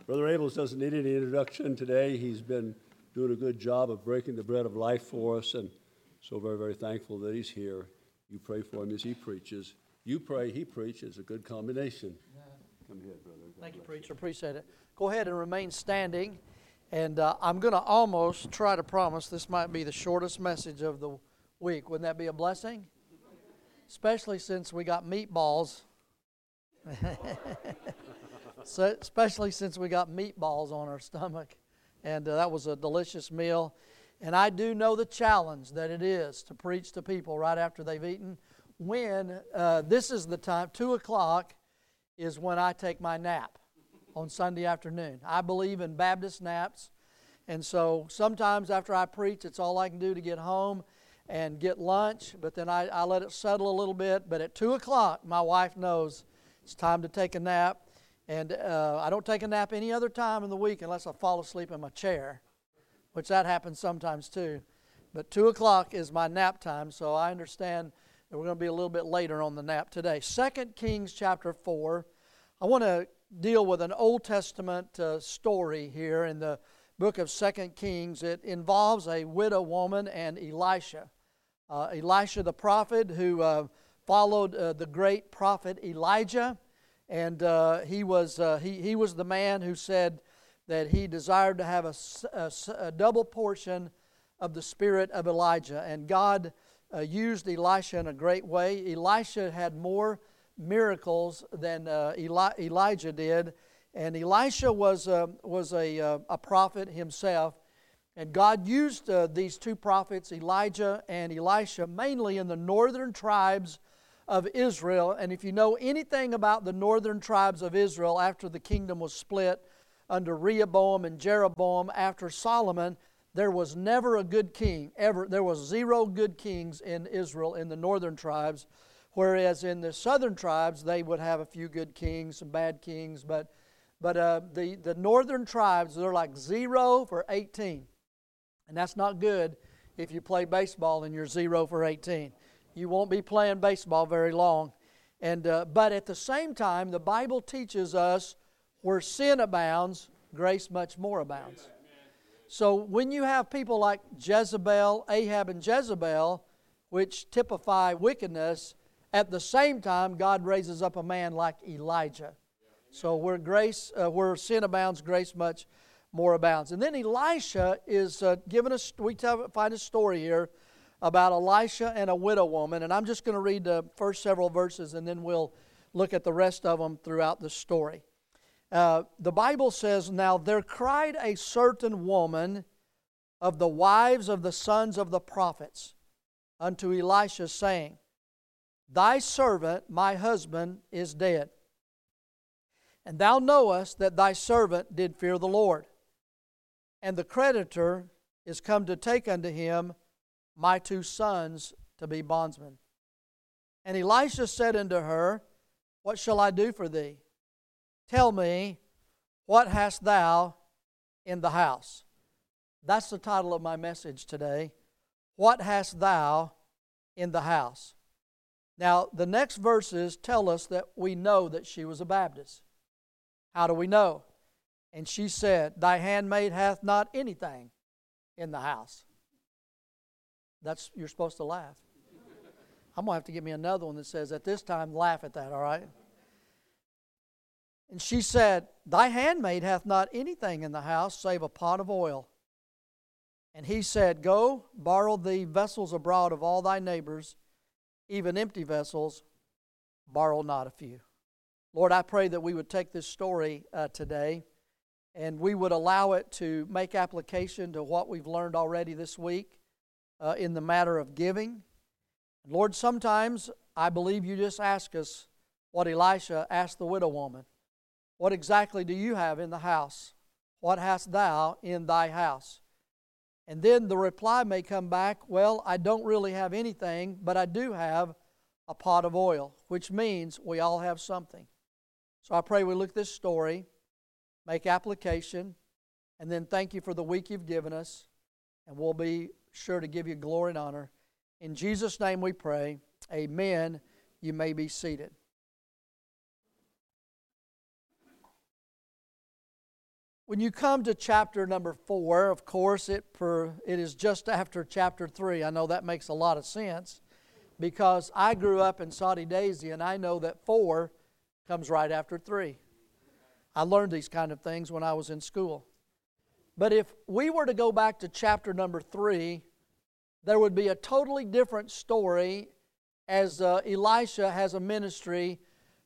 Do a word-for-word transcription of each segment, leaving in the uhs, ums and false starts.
Brother Abels doesn't need any introduction today. He's been doing a good job of breaking the bread of life for us, and so very, very thankful that he's here. You pray for him as he preaches. You pray, he preaches. A good combination. Come ahead, brother. God Thank you, bless preacher. Appreciate it. Go ahead and remain standing. And uh, I'm going to almost try to promise this might be the shortest message of the week. Wouldn't that be a blessing? Especially since we got meatballs. So, especially since we got meatballs on our stomach. And uh, that was a delicious meal. And I do know the challenge that it is to preach to people right after they've eaten. When uh, this is the time, two o'clock is when I take my nap on Sunday afternoon. I believe in Baptist naps. And so sometimes after I preach, it's all I can do to get home and get lunch. But then I, I let it settle a little bit. But at two o'clock, my wife knows it's time to take a nap. And uh, I don't take a nap any other time in the week unless I fall asleep in my chair, which that happens sometimes too. But two o'clock is my nap time, so I understand that we're going to be a little bit later on the nap today. Second Kings chapter four. I want to deal with an Old Testament uh, story here in the book of Second Kings. It involves a widow woman and Elisha. Uh, Elisha the prophet who uh, followed uh, the great prophet Elijah. And uh, he was uh, he he was the man who said that he desired to have a, a, a double portion of the spirit of Elijah. And God uh, used Elisha in a great way. Elisha had more miracles than uh, Eli, Elijah did, and Elisha was uh, was a uh, a prophet himself. And God used uh, these two prophets, Elijah and Elisha, mainly in the northern tribes of Israel. And if you know anything about the northern tribes of Israel after the kingdom was split under Rehoboam and Jeroboam after Solomon, there was never a good king. Ever there was zero good kings in Israel in the northern tribes, whereas in the southern tribes they would have a few good kings, some bad kings. But but uh, the the northern tribes, they're like zero for eighteen, and that's not good if you play baseball and you're zero for eighteen. You won't be playing baseball very long. And uh, but at the same time, the Bible teaches us where sin abounds, grace much more abounds. So when you have people like Jezebel, Ahab and Jezebel, which typify wickedness, at the same time, God raises up a man like Elijah. So where grace, uh, where sin abounds, grace much more abounds. And then Elisha is uh, given us, we tell, find a story here about Elisha and a widow woman. And I'm just going to read the first several verses and then we'll look at the rest of them throughout the story. Uh, the Bible says, "Now there cried a certain woman of the wives of the sons of the prophets unto Elisha, saying, Thy servant, my husband, is dead. And thou knowest that thy servant did fear the Lord. And the creditor is come to take unto him my two sons to be bondsmen. And Elisha said unto her, What shall I do for thee? Tell me, what hast thou in the house?" That's the title of my message today. What hast thou in the house? Now, the next verses tell us that we know that she was a Baptist. How do we know? And she said, Thy handmaid hath not anything in the house. That's, you're supposed to laugh. I'm going to have to get me another one that says, at this time, laugh at that, all right? And she said, Thy handmaid hath not anything in the house save a pot of oil. And he said, Go, borrow thee vessels abroad of all thy neighbors, even empty vessels, borrow not a few. Lord, I pray that we would take this story uh, today and we would allow it to make application to what we've learned already this week uh, in the matter of giving. And Lord, sometimes I believe you just ask us what Elisha asked the widow woman. What exactly do you have in the house? What hast thou in thy house? And then the reply may come back, well, I don't really have anything, but I do have a pot of oil, which means we all have something. So I pray we look at this story, make application, and then thank you for the week you've given us, and we'll be sure to give you glory and honor. In Jesus' name we pray, amen. You may be seated. When you come to chapter number four, of course, it, per, it is just after chapter three. I know that makes a lot of sense because I grew up in Saudi Daisy and I know that four comes right after three. I learned these kind of things when I was in school. But if we were to go back to chapter number three, there would be a totally different story as uh, Elisha has a ministry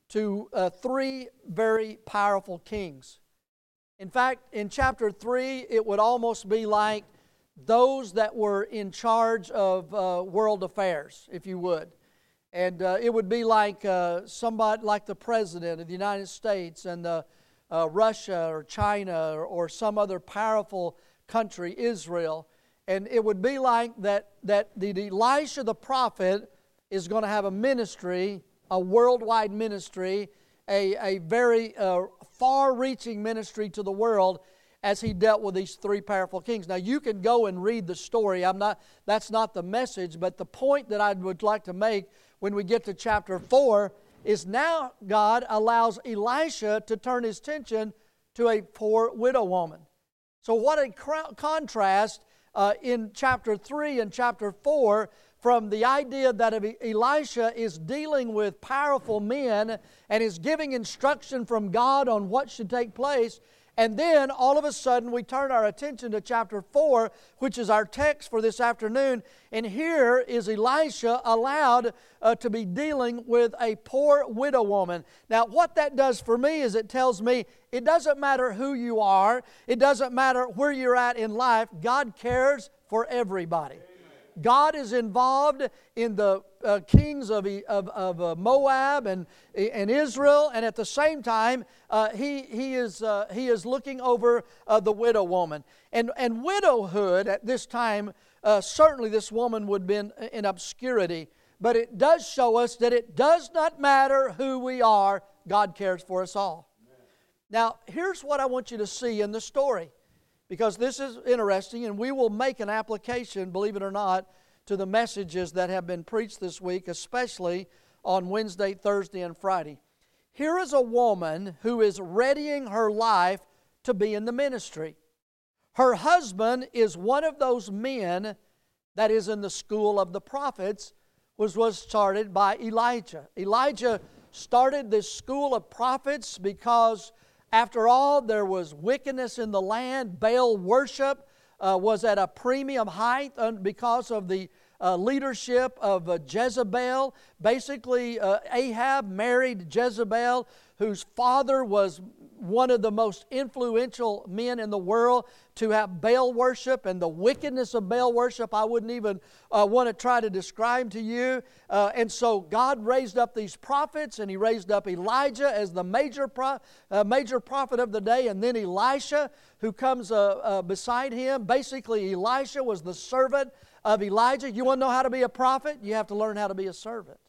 to uh, three very powerful kings. In fact, in chapter three, it would almost be like those that were in charge of uh, world affairs, if you would. And uh, it would be like uh, somebody like the President of the United States and the Uh, Russia or China or, or some other powerful country, Israel. And it would be like that, that the Elisha the prophet is going to have a ministry, a worldwide ministry, a, a very uh, far-reaching ministry to the world as he dealt with these three powerful kings. Now you can go and read the story. I'm not, that's not the message, but the point that I would like to make when we get to chapter four is now God allows Elisha to turn his attention to a poor widow woman. So what a cr- contrast uh, in chapter three and chapter four from the idea that Elisha is dealing with powerful men and is giving instruction from God on what should take place. And then all of a sudden we turn our attention to chapter four, which is our text for this afternoon. And here is Elisha allowed uh, to be dealing with a poor widow woman. Now what that does for me is it tells me it doesn't matter who you are. It doesn't matter where you're at in life. God cares for everybody. God is involved in the uh, kings of, of, of uh, Moab and, and Israel, and at the same time, uh, he, he, is, uh, he is looking over uh, the widow woman. And, and widowhood at this time, uh, certainly this woman would have been in obscurity, but it does show us that it does not matter who we are, God cares for us all. Amen. Now, here's what I want you to see in the story, because this is interesting, and we will make an application, believe it or not, to the messages that have been preached this week, especially on Wednesday, Thursday, and Friday. Here is a woman who is readying her life to be in the ministry. Her husband is one of those men that is in the school of the prophets, which was started by Elijah. Elijah started this school of prophets because after all, there was wickedness in the land. Baal worship uh, was at a premium height because of the uh, leadership of uh, Jezebel. Basically, uh, Ahab married Jezebel, whose father was one of the most influential men in the world to have Baal worship, and the wickedness of Baal worship I wouldn't even uh, want to try to describe to you. Uh, and so God raised up these prophets, and He raised up Elijah as the major, pro- uh, major prophet of the day, and then Elisha, who comes uh, uh, beside him. Basically, Elisha was the servant of Elijah. You want to know how to be a prophet? You have to learn how to be a servant.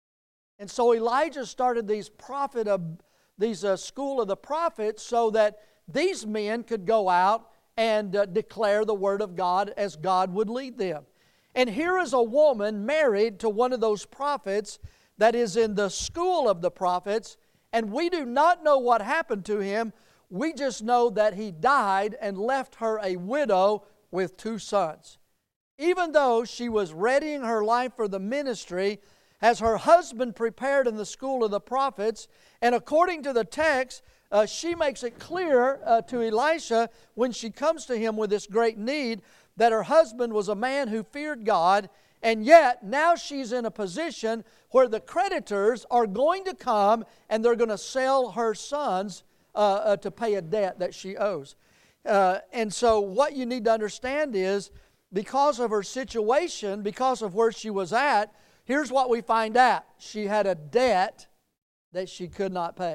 And so Elijah started these prophet of these uh, school of the prophets so that these men could go out and uh, declare the Word of God as God would lead them. And here is a woman married to one of those prophets that is in the school of the prophets, and we do not know what happened to him. We just know that he died and left her a widow with two sons. Even though she was readying her life for the ministry, as her husband prepared in the school of the prophets, and according to the text, uh, she makes it clear uh, to Elisha when she comes to him with this great need that her husband was a man who feared God, and yet now she's in a position where the creditors are going to come and they're going to sell her sons uh, uh, to pay a debt that she owes. Uh, and so what you need to understand is, because of her situation, because of where she was at, here's what we find out. She had a debt that she could not pay.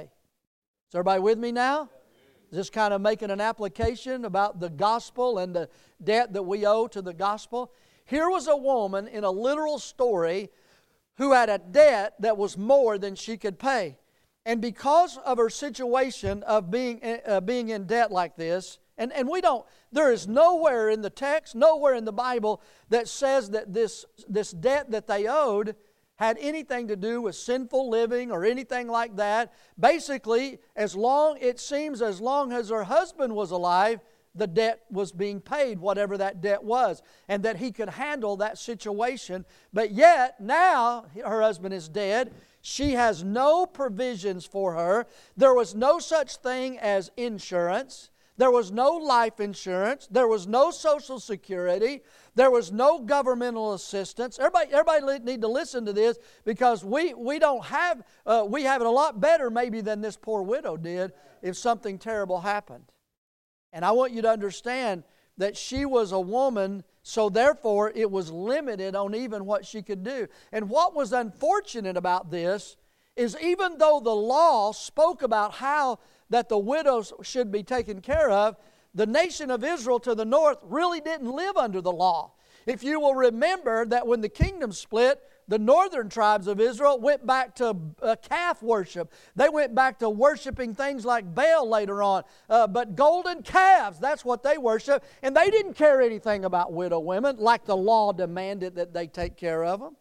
Is everybody with me now? Is this kind of making an application about the gospel and the debt that we owe to the gospel? Here was a woman in a literal story who had a debt that was more than she could pay. And because of her situation of being, uh, being in debt like this, and, and we don't, there is nowhere in the text, nowhere in the Bible that says that this, this debt that they owed had anything to do with sinful living or anything like that. Basically, as long, it seems as long as her husband was alive, the debt was being paid, whatever that debt was, and that he could handle that situation. But yet, now her husband is dead. She has no provisions for her. There was no such thing as insurance. There was no life insurance. There was no Social Security. There was no governmental assistance. Everybody, everybody need to listen to this, because we, we don't have, uh, we have it a lot better maybe than this poor widow did if something terrible happened. And I want you to understand that she was a woman, so therefore it was limited on even what she could do. And what was unfortunate about this is, even though the law spoke about how that the widows should be taken care of, the nation of Israel to the north really didn't live under the law. If you will remember that when the kingdom split, the northern tribes of Israel went back to uh, calf worship. They went back to worshiping things like Baal later on. Uh, but golden calves, that's what they worshiped. And they didn't care anything about widow women, like the law demanded that they take care of them.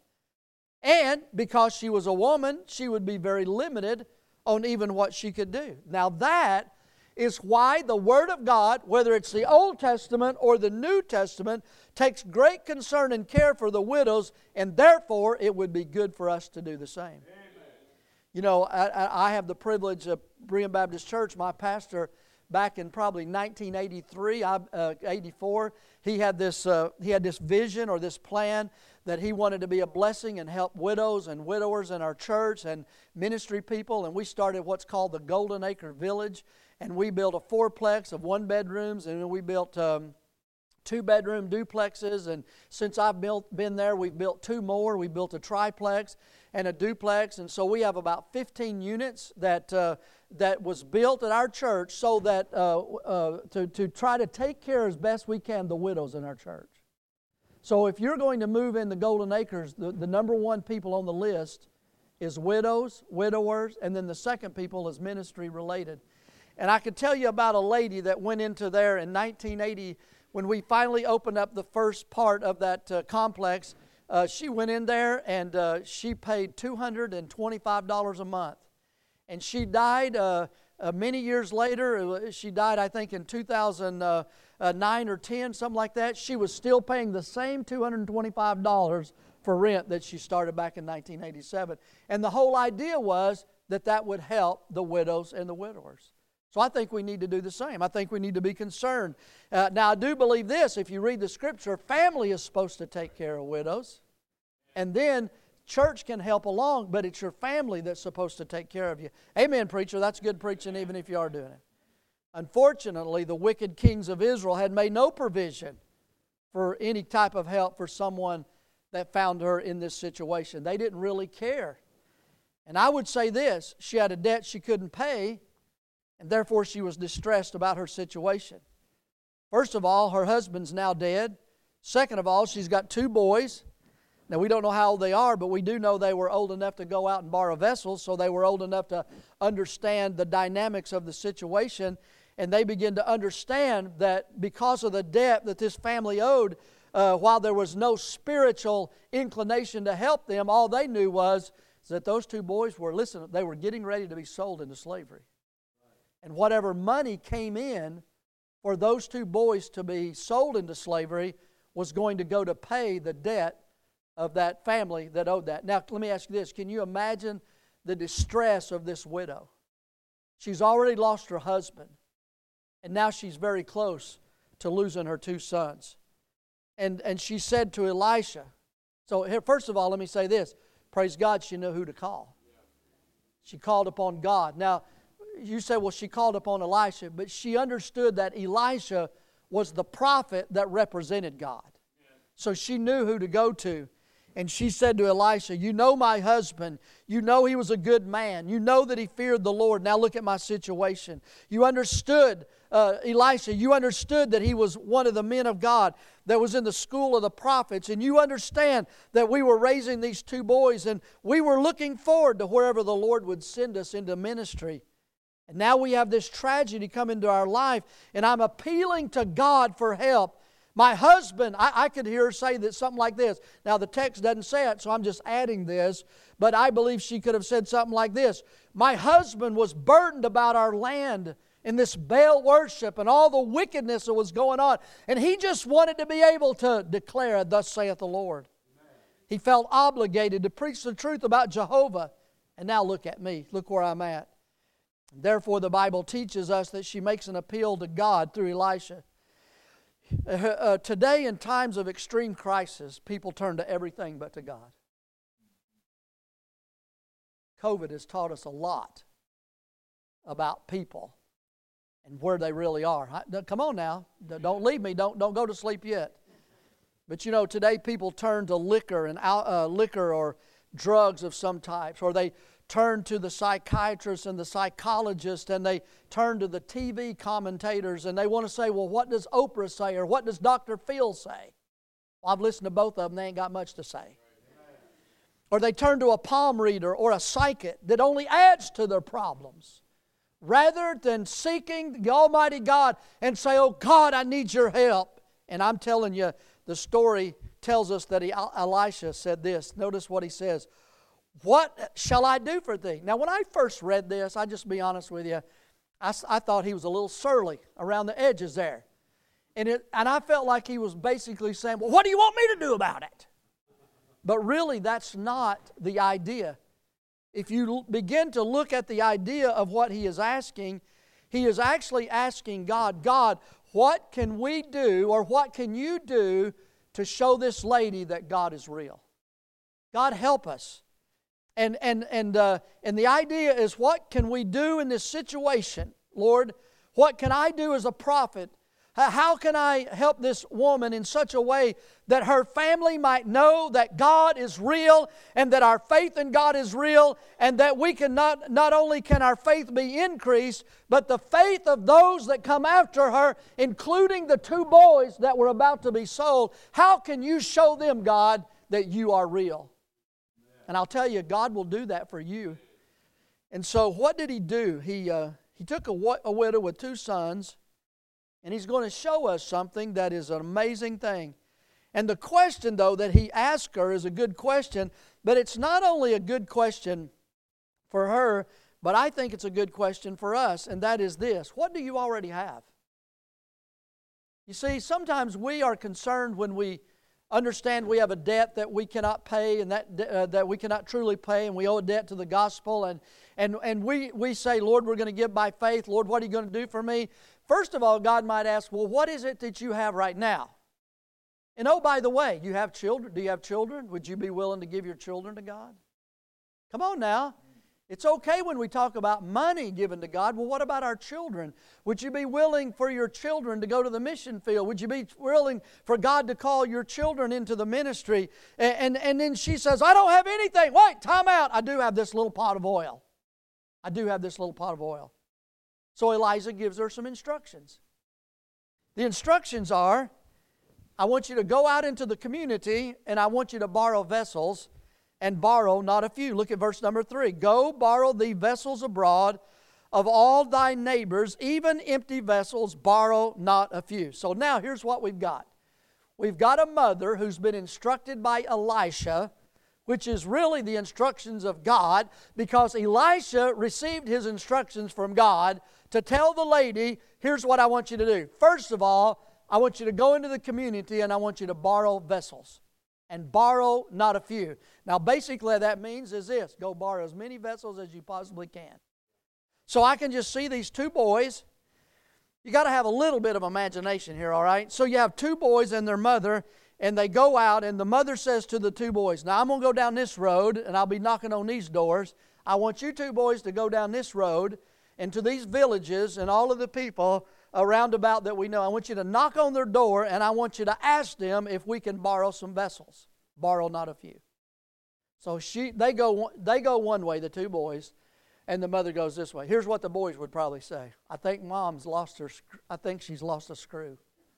And because she was a woman, she would be very limited on even what she could do. Now that is why the Word of God, whether it's the Old Testament or the New Testament, takes great concern and care for the widows, and therefore it would be good for us to do the same. Amen. You know, I, I have the privilege of Berean Baptist Church. My pastor, back in probably nineteen eighty-three, uh, eighty-four, he had this uh, he had this vision or this plan that he wanted to be a blessing and help widows and widowers in our church and ministry people. And we started what's called the Golden Acre Village. And we built a fourplex of one bedrooms, and then we built um, two bedroom duplexes. And since I've built, been there, we've built two more. We built a triplex and a duplex. And so we have about fifteen units that uh, that was built at our church so that uh, uh, to, to try to take care as best we can the widows in our church. So if you're going to move in the Golden Acres, the, the number one people on the list is widows, widowers, and then the second people is ministry related. And I could tell you about a lady that went into there in nineteen eighty when we finally opened up the first part of that uh, complex. Uh, she went in there and uh, she paid two hundred twenty-five dollars a month. And she died uh, uh, many years later. She died, I think, in two thousand nine or ten, something like that. She was still paying the same two hundred twenty-five dollars for rent that she started back in nineteen eighty-seven. And the whole idea was that that would help the widows and the widowers. So I think we need to do the same. I think we need to be concerned. Uh, now, I do believe this. If you read the Scripture, family is supposed to take care of widows. And then church can help along, but it's your family that's supposed to take care of you. Amen, preacher. That's good preaching even if you are doing it. Unfortunately, the wicked kings of Israel had made no provision for any type of help for someone that found her in this situation. They didn't really care. And I would say this, she had a debt she couldn't pay, and therefore she was distressed about her situation. First of all, her husband's now dead. Second of all, she's got two boys. Now, we don't know how old they are, but we do know they were old enough to go out and borrow vessels, so they were old enough to understand the dynamics of the situation. And they begin to understand that because of the debt that this family owed, uh, while there was no spiritual inclination to help them, all they knew was that those two boys were, listen, they were getting ready to be sold into slavery. And whatever money came in for those two boys to be sold into slavery was going to go to pay the debt of that family that owed that. Now, let me ask you this. Can you imagine the distress of this widow? She's already lost her husband, and now she's very close to losing her two sons. And, and she said to Elisha, so here, first of all, let me say this. Praise God, she knew who to call. She called upon God. Now, you say, well, she called upon Elisha, but she understood that Elisha was the prophet that represented God. So she knew who to go to. And she said to Elisha, you know my husband. You know he was a good man. You know that he feared the Lord. Now look at my situation. You understood, uh, Elisha, you understood that he was one of the men of God that was in the school of the prophets. And you understand that we were raising these two boys and we were looking forward to wherever the Lord would send us into ministry. And now we have this tragedy come into our life, and I'm appealing to God for help. My husband, I, I could hear her say that something like this. Now the text doesn't say it, so I'm just adding this. But I believe she could have said something like this. My husband was burdened about our land in this Baal worship and all the wickedness that was going on. And he just wanted to be able to declare, thus saith the Lord. Amen. He felt obligated to preach the truth about Jehovah. And now look at me. Look where I'm at. Therefore the Bible teaches us that she makes an appeal to God through Elisha. Uh, uh, today, in times of extreme crisis, people turn to everything but to God. COVID has taught us a lot about people and where they really are. I, come on now. Don't leave me. Don't, don't go to sleep yet. But you know, today people turn to liquor and uh, liquor or drugs of some types, or they turn to the psychiatrist and the psychologist, and they turn to the T V commentators, and they want to say, well, what does Oprah say, or what does Doctor Phil say? Well, I've listened to both of them. They ain't got much to say. Or they turn to a palm reader or a psychic that only adds to their problems, rather than seeking the Almighty God and say, oh God, I need your help. And I'm telling you, the story tells us that he, Elisha said this. Notice what he says. What shall I do for thee? Now, when I first read this, I'll just be honest with you, I, I thought he was a little surly around the edges there. And, it, and I felt like he was basically saying, well, what do you want me to do about it? But really, that's not the idea. If you begin to look at the idea of what he is asking, he is actually asking God, God, what can we do, or what can you do to show this lady that God is real? God, help us. And and and uh, and the idea is, what can we do in this situation, Lord? What can I do as a prophet? How can I help this woman in such a way that her family might know that God is real, and that our faith in God is real, and that we can not, not only can our faith be increased, but the faith of those that come after her, including the two boys that were about to be sold, how can you show them, God, that you are real? And I'll tell you, God will do that for you. And so what did he do? He, uh, he took a, a widow with two sons, and he's going to show us something that is an amazing thing. And the question, though, that he asked her is a good question, but it's not only a good question for her, but I think it's a good question for us, and that is this. What do you already have? You see, sometimes we are concerned when we understand we have a debt that we cannot pay, and that uh, that we cannot truly pay, and we owe a debt to the gospel, and and and we we say, Lord, we're going to give by faith. Lord, what are you going to do for me? First of all, God might ask, well, what is it that you have right now? And oh, by the way, you have children. Do you have children? Would you be willing to give your children to God? Come on now. It's okay when we talk about money given to God. Well, what about our children? Would you be willing for your children to go to the mission field? Would you be willing for God to call your children into the ministry? And, and, and then she says, I don't have anything. Wait, time out. I do have this little pot of oil. I do have this little pot of oil. So Elijah gives her some instructions. The instructions are, I want you to go out into the community, and I want you to borrow vessels, and borrow not a few. Look at verse number three. Go borrow thee vessels abroad of all thy neighbors, even empty vessels, borrow not a few. So now here's what we've got. We've got a mother who's been instructed by Elisha, which is really the instructions of God, because Elisha received his instructions from God to tell the lady, here's what I want you to do. First of all, I want you to go into the community, and I want you to borrow vessels. And borrow not a few. Now basically that means is this. Go borrow as many vessels as you possibly can. So I can just see these two boys. You got to have a little bit of imagination here, all right? So you have two boys and their mother, and they go out, and the mother says to the two boys, now I'm going to go down this road, and I'll be knocking on these doors. I want you two boys to go down this road and to these villages and all of the people around about that we know. I want you to knock on their door, and I want you to ask them if we can borrow some vessels. Borrow not a few. So she, they go, they go one way, the two boys, and the mother goes this way. Here's what the boys would probably say. I think Mom's lost her, I think she's lost a screw.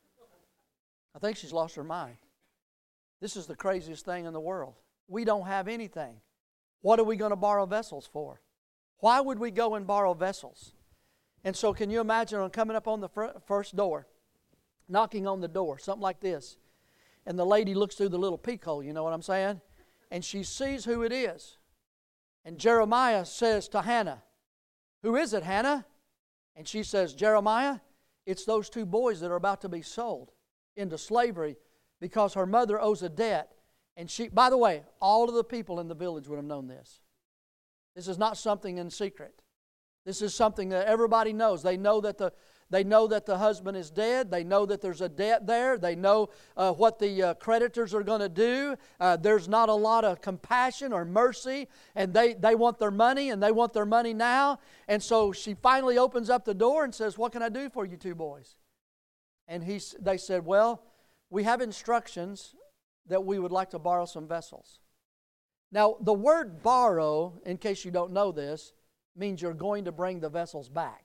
I think she's lost her mind. This is the craziest thing in the world. We don't have anything. What are we going to borrow vessels for? Why would we go and borrow vessels? And so can you imagine on coming up on the first door, knocking on the door, something like this. And the lady looks through the little peek hole, you know what I'm saying? And she sees who it is. And Jeremiah says to Hannah, "Who is it, Hannah?" And she says, "Jeremiah, it's those two boys that are about to be sold into slavery because her mother owes a debt." And she, by the way, all of the people in the village would have known this. This is not something in secret. This is something that everybody knows. They know that the They know that the husband is dead. They know that there's a debt there. They know uh, what the uh, creditors are going to do. Uh, there's not a lot of compassion or mercy, and they, they want their money, and they want their money now. And so she finally opens up the door and says, "What can I do for you two boys?" And he, they said, "Well, we have instructions that we would like to borrow some vessels." Now, the word borrow, in case you don't know this, means you're going to bring the vessels back.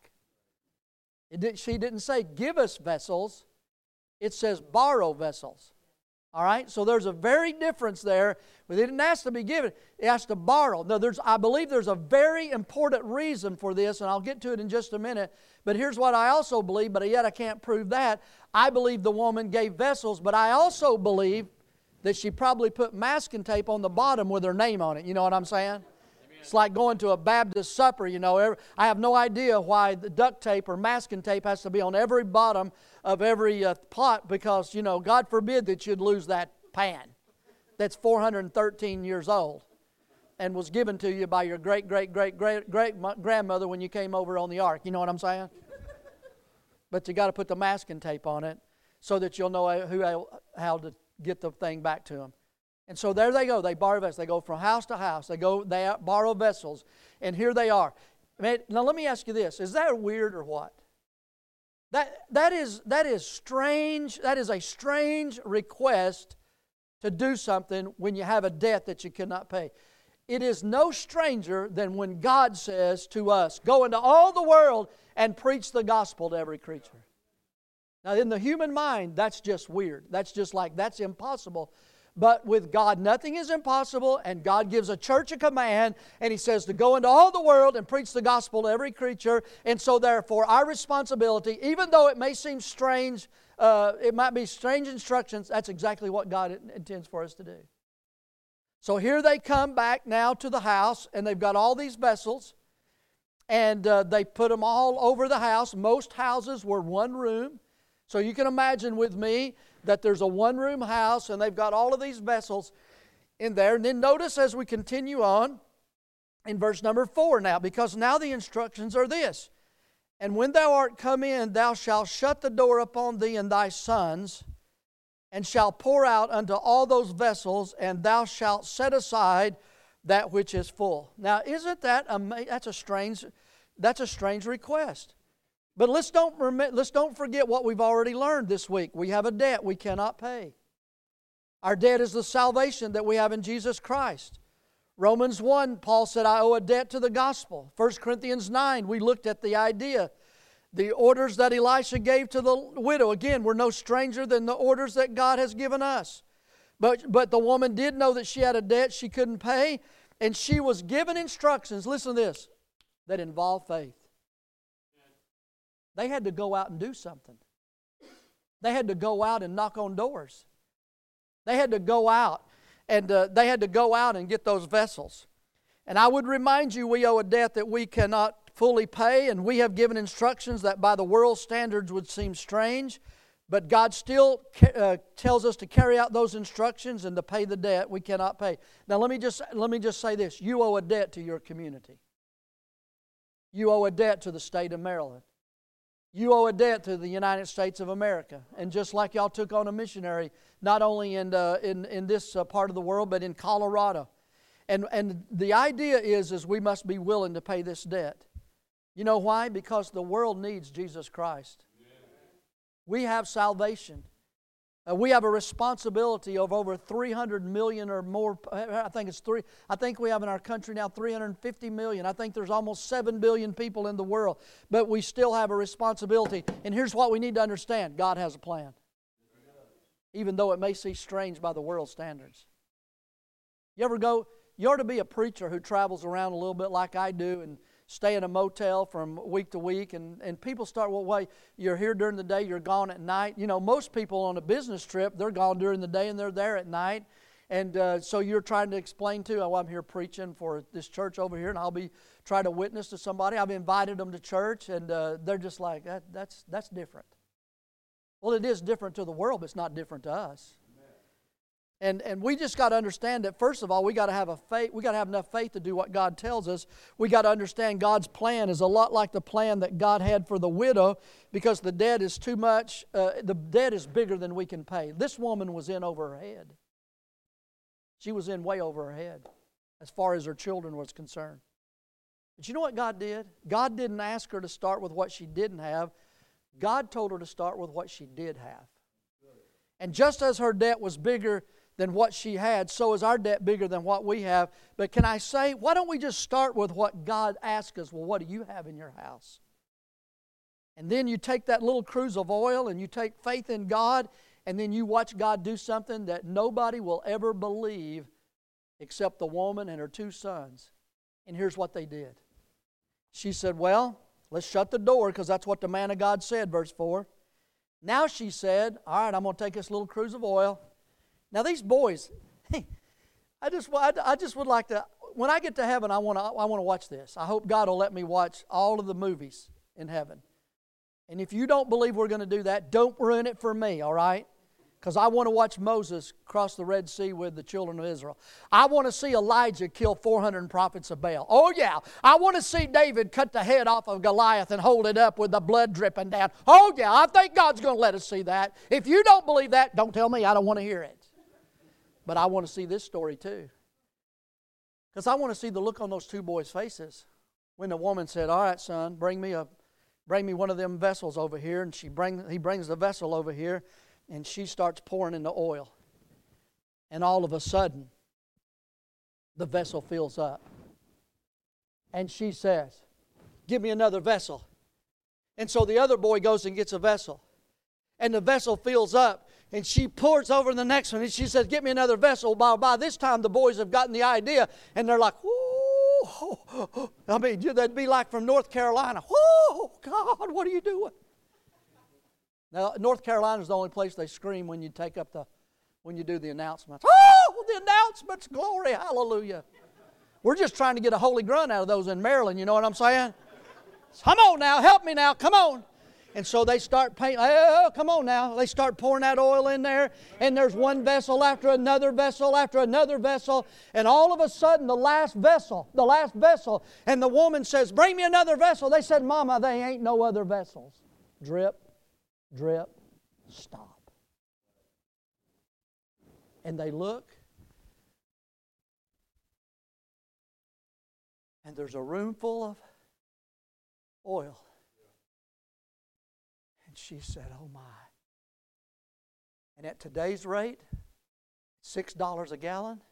It did, she didn't say, "Give us vessels." It says, "Borrow vessels." All right? So there's a very difference there. But it didn't ask to be given. It asked to borrow. Now, there's, I believe there's a very important reason for this, and I'll get to it in just a minute. But here's what I also believe, but yet I can't prove that. I believe the woman gave vessels, but I also believe that she probably put masking tape on the bottom with her name on it. You know what I'm saying? It's like going to a Baptist supper, you know. I have no idea why the duct tape or masking tape has to be on every bottom of every uh, pot because, you know, God forbid that you'd lose that pan that's four hundred thirteen years old and was given to you by your great, great, great, great, great grandmother when you came over on the ark. You know what I'm saying? But you got to put the masking tape on it so that you'll know who, how to get the thing back to them. And so there they go. They borrow vessels. They go from house to house. They go. They borrow vessels. And here they are. Now let me ask you this. Is that weird or what? That, that, is, that is strange. That is a strange request to do something when you have a debt that you cannot pay. It is no stranger than when God says to us, "Go into all the world and preach the gospel to every creature." Now in the human mind, that's just weird. That's just like, that's impossible. But with God, nothing is impossible, and God gives a church a command, and He says to go into all the world and preach the gospel to every creature. And so therefore, our responsibility, even though it may seem strange, uh, it might be strange instructions, that's exactly what God intends for us to do. So here they come back now to the house, and they've got all these vessels, and uh, they put them all over the house. Most houses were one room. So you can imagine with me that there's a one-room house and they've got all of these vessels in there. And then notice as we continue on in verse number four now, because now the instructions are this: "And when thou art come in, thou shalt shut the door upon thee and thy sons, and shalt pour out unto all those vessels, and thou shalt set aside that which is full." Now, isn't that amazing? That's a strange, that's a strange request. But let's don't, let's don't forget what we've already learned this week. We have a debt we cannot pay. Our debt is the salvation that we have in Jesus Christ. Romans one, Paul said, "I owe a debt to the gospel." First Corinthians nine, we looked at the idea. The orders that Elisha gave to the widow, again, were no stranger than the orders that God has given us. But, but the woman did know that she had a debt she couldn't pay, and she was given instructions, listen to this, that involve faith. They had to go out and do something. They had to go out and knock on doors. They had to go out and uh, they had to go out and get those vessels. And I would remind you, we owe a debt that we cannot fully pay, and we have given instructions that by the world's standards would seem strange, but God still uh, tells us to carry out those instructions and to pay the debt we cannot pay. Now let me just let me just say this: you owe a debt to your community. You owe a debt to the state of Maryland. You owe a debt to the United States of America. And just like y'all took on a missionary, not only in, uh, in, in this uh, part of the world, but in Colorado. And, and the idea is, is we must be willing to pay this debt. You know why? Because the world needs Jesus Christ. We have salvation. Uh, we have a responsibility of over three hundred million or more. I think it's three. I think we have in our country now three hundred fifty million. I think there's almost seven billion people in the world. But we still have a responsibility. And here's what we need to understand: God has a plan. Even though it may seem strange by the world standards. You ever go, you ought to be a preacher who travels around a little bit like I do and stay in a motel from week to week, and, and people start, well, wait, you're here during the day, you're gone at night. You know, most people on a business trip, they're gone during the day and they're there at night. And uh, so you're trying to explain to, oh, I'm here preaching for this church over here, and I'll be trying to witness to somebody. I've invited them to church, and uh, they're just like, that, that's that's different. Well, it is different to the world, but it's not different to us. And and we just got to understand that, first of all, we got to have a faith. We got to have enough faith to do what God tells us. We got to understand God's plan is a lot like the plan that God had for the widow, because the debt is too much. Uh, the debt is bigger than we can pay. This woman was in over her head. She was in way over her head as far as her children was concerned. But you know what God did? God didn't ask her to start with what she didn't have. God told her to start with what she did have. And just as her debt was bigger than what she had, so is our debt bigger than what we have. But can I say, why don't we just start with what God asked us? Well, what do you have in your house? And then you take that little cruse of oil and you take faith in God, and then you watch God do something that nobody will ever believe except the woman and her two sons. And here's what they did. She said, well, let's shut the door, because that's what the man of God said, verse four. Now she said, all right, I'm going to take this little cruse of oil. Now these boys, I just, I just would like to, when I get to heaven, I want to, I want to watch this. I hope God will let me watch all of the movies in heaven. And if you don't believe we're going to do that, don't ruin it for me, all right? Because I want to watch Moses cross the Red Sea with the children of Israel. I want to see Elijah kill four hundred prophets of Baal. Oh, yeah. I want to see David cut the head off of Goliath and hold it up with the blood dripping down. Oh, yeah. I think God's going to let us see that. If you don't believe that, don't tell me. I don't want to hear it. But I want to see this story too. Because I want to see the look on those two boys' faces when the woman said, all right, son, bring me a, bring me one of them vessels over here. And she bring, he brings the vessel over here. And she starts pouring in the oil. And all of a sudden, the vessel fills up. And she says, give me another vessel. And so the other boy goes and gets a vessel. And the vessel fills up. And she pours over the next one. And she says, get me another vessel. By, by this time, the boys have gotten the idea. And they're like, whoo. I mean, they'd be like from North Carolina. Whoo, God, what are you doing? Now, North Carolina is the only place they scream when you take up the, when you do the announcements. Oh, the announcements, glory, hallelujah. We're just trying to get a holy grunt out of those in Maryland, you know what I'm saying? Come on now, help me now, come on. And so they start painting, oh, come on now. They start pouring that oil in there, and there's one vessel after another vessel after another vessel, and all of a sudden the last vessel, the last vessel, and the woman says, bring me another vessel. They said, Mama, they ain't no other vessels. Drip. Drip, stop. And they look, and there's a room full of oil. And she said, oh my. And at today's rate, six dollars a gallon,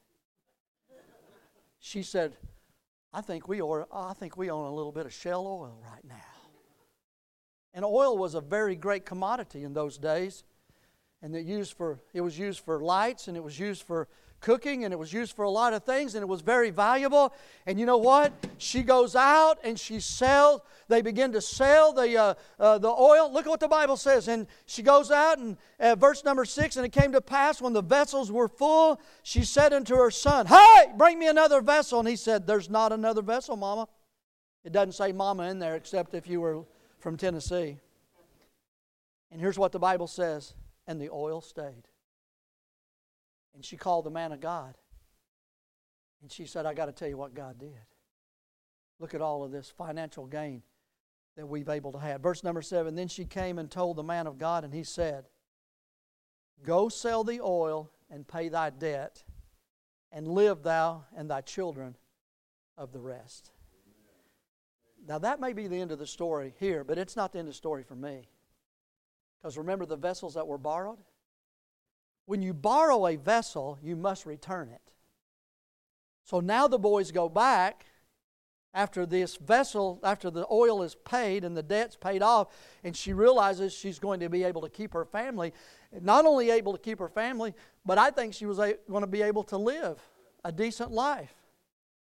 she said, I think we owe, I think we own a little bit of Shell oil right now. And oil was a very great commodity in those days. And it, used for, it was used for lights, and it was used for cooking, and it was used for a lot of things, and it was very valuable. And you know what? She goes out and she sells. They begin to sell the, uh, uh, the oil. Look at what the Bible says. And she goes out, and uh, verse number six, and it came to pass when the vessels were full, she said unto her son, hey, bring me another vessel. And he said, there's not another vessel, Mama. It doesn't say Mama in there, except if you were from Tennessee. And here's what the Bible says. And the oil stayed. And she called the man of God. And she said, I got to tell you what God did. Look at all of this financial gain that we've able to have. Verse number seven, then she came and told the man of God, and he said, go sell the oil and pay thy debt, and live thou and thy children of the rest. Now that may be the end of the story here, but it's not the end of the story for me. Because remember the vessels that were borrowed? When you borrow a vessel, you must return it. So now the boys go back after this vessel, after the oil is paid and the debt's paid off, and she realizes she's going to be able to keep her family. Not only able to keep her family, but I think she was going to be able to live a decent life.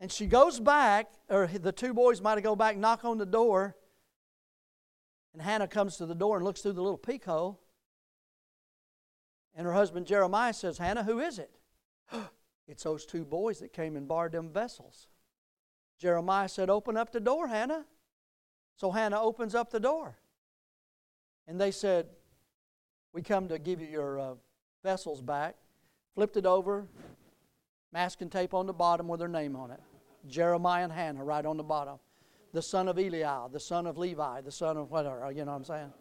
And she goes back, or the two boys might have go back, knock on the door, and Hannah comes to the door and looks through the little peek hole. And her husband Jeremiah says, Hannah, who is it? It's those two boys that came and borrowed them vessels. Jeremiah said, open up the door, Hannah. So Hannah opens up the door. And they said, we come to give you your uh, vessels back. Flipped it over, masking tape on the bottom with their name on it. Jeremiah and Hannah right on the bottom. The son of Eliel, the son of Levi, the son of whatever, you know what I'm saying?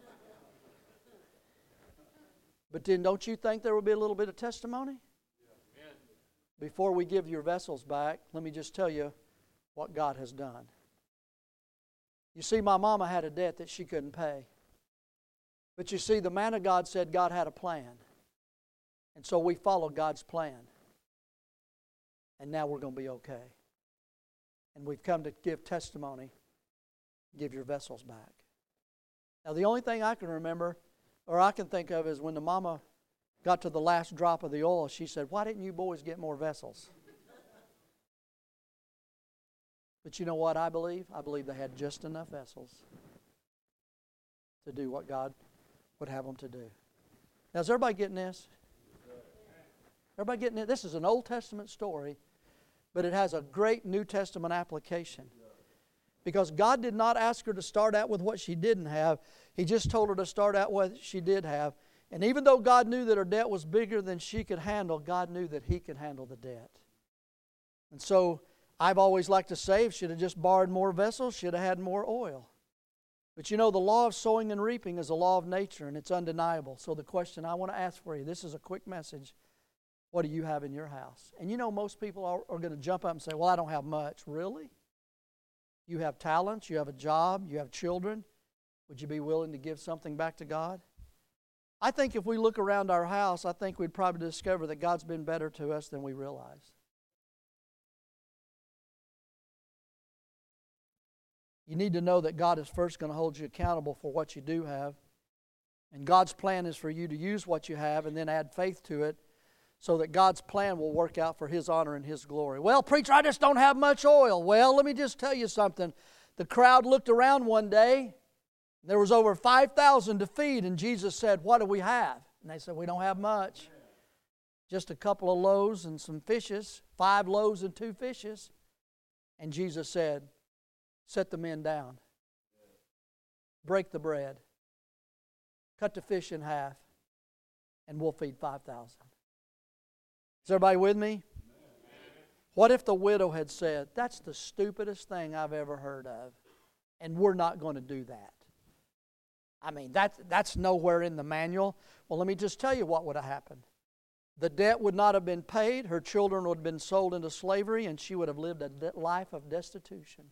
But then don't you think there will be a little bit of testimony? Before we give your vessels back, let me just tell you what God has done. You see, my mama had a debt that she couldn't pay. But you see, the man of God said God had a plan. And so we followed God's plan. And now we're going to be okay. And we've come to give testimony. Give your vessels back. Now, the only thing I can remember, or I can think of, is when the mama got to the last drop of the oil, she said, why didn't you boys get more vessels? But you know what I believe? I believe they had just enough vessels to do what God would have them to do. Now, is everybody getting this? Everybody getting it? This is an Old Testament story, but it has a great New Testament application. Because God did not ask her to start out with what she didn't have. He just told her to start out with what she did have. And even though God knew that her debt was bigger than she could handle, God knew that He could handle the debt. And so I've always liked to say, if she'd have just borrowed more vessels, she'd have had more oil. But you know, the law of sowing and reaping is a law of nature, and it's undeniable. So the question I want to ask for you, this is a quick message. What do you have in your house? And you know, most people are, are going to jump up and say, well, I don't have much. Really? You have talents, you have a job, you have children. Would you be willing to give something back to God? I think if we look around our house, I think we'd probably discover that God's been better to us than we realize. You need to know that God is first going to hold you accountable for what you do have. And God's plan is for you to use what you have and then add faith to it so that God's plan will work out for His honor and His glory. Well, preacher, I just don't have much oil. Well, let me just tell you something. The crowd looked around one day. There was over five thousand to feed, and Jesus said, what do we have? And they said, we don't have much. Just a couple of loaves and some fishes, five loaves and two fishes. And Jesus said, set the men down. Break the bread. Cut the fish in half, and we'll feed five thousand. Is everybody with me? What if the widow had said, that's the stupidest thing I've ever heard of, and we're not going to do that? I mean, that, that's nowhere in the manual. Well, let me just tell you what would have happened. The debt would not have been paid, her children would have been sold into slavery, and she would have lived a de- life of destitution.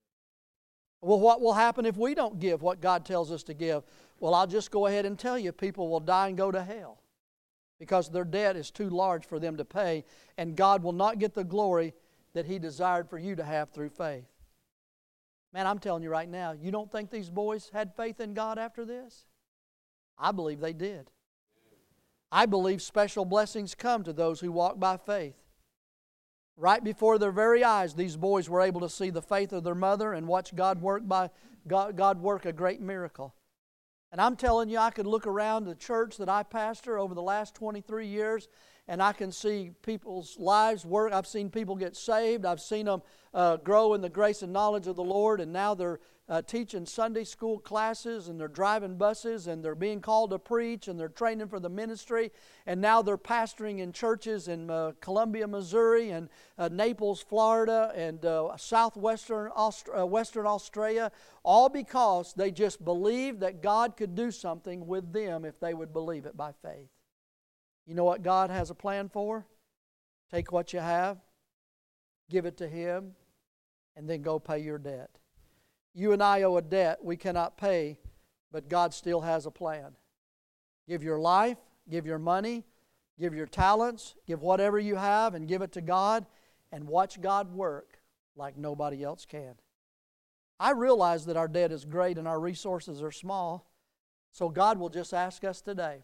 Well, what will happen if we don't give what God tells us to give? Well, I'll just go ahead and tell you, people will die and go to hell because their debt is too large for them to pay, and God will not get the glory that He desired for you to have through faith. Man, I'm telling you right now, you don't think these boys had faith in God after this? I believe they did. I believe special blessings come to those who walk by faith. Right before their very eyes, these boys were able to see the faith of their mother and watch God work by God, God work a great miracle. And I'm telling you, I could look around the church that I pastor over the last twenty-three years, and I can see people's lives work. I've seen people get saved. I've seen them uh, grow in the grace and knowledge of the Lord, and now they're uh, teaching Sunday school classes, and they're driving buses, and they're being called to preach, and they're training for the ministry, and now they're pastoring in churches in uh, Columbia, Missouri, and uh, Naples, Florida, and uh, southwestern Aust- uh, Western Australia, all because they just believed that God could do something with them if they would believe it by faith. You know what God has a plan for? Take what you have, give it to Him, and then go pay your debt. You and I owe a debt we cannot pay, but God still has a plan. Give your life, give your money, give your talents, give whatever you have and give it to God, and watch God work like nobody else can. I realize that our debt is great and our resources are small, so God will just ask us today,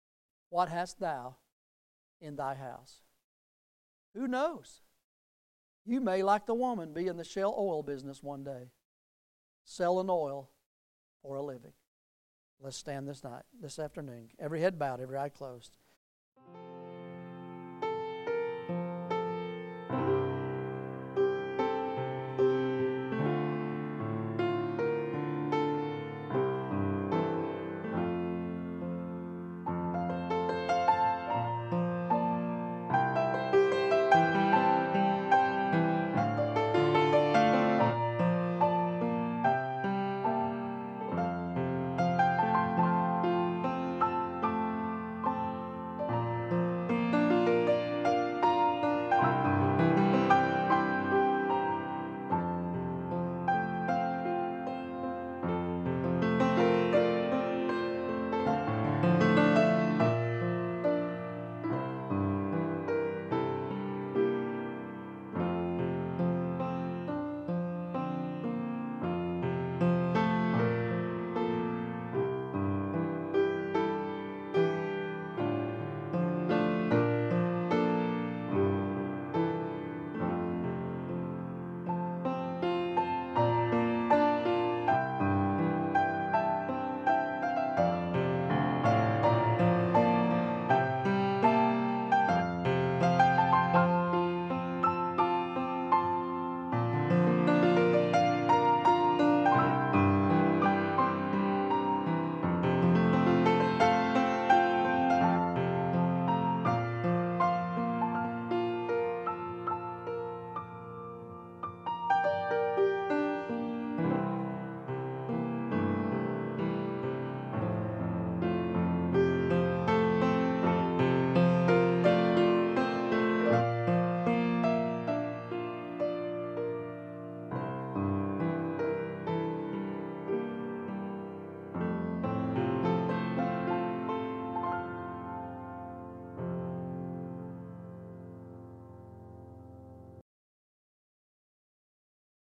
what hast thou in thy house? Who knows? You may, like the woman, be in the Shell oil business one day, selling oil for a living. Let's stand this night, this afternoon. Every head bowed, every eye closed.